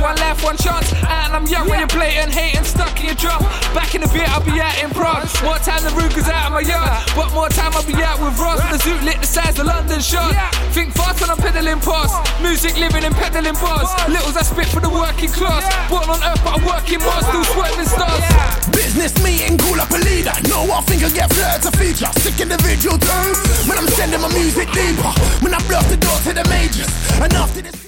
one life, one chance. And I'm young when you're blatant, hating, stuck in your drum. Back in the beat, I'll be out in Prague. More time the Ruger's out of my yard, but more time I'll be out with Ross. The Zoot lit the size of London shot. Think fast when I'm peddling past. Music living and peddling bars. Littles I spit for the working class. Born on earth but I'm working Mars, still swerving stars. Business meeting, call up a leader. No, I think I get flirted to feature. Sick individual terms when I'm sending my music deeper. When I blow the door to the majors. And after this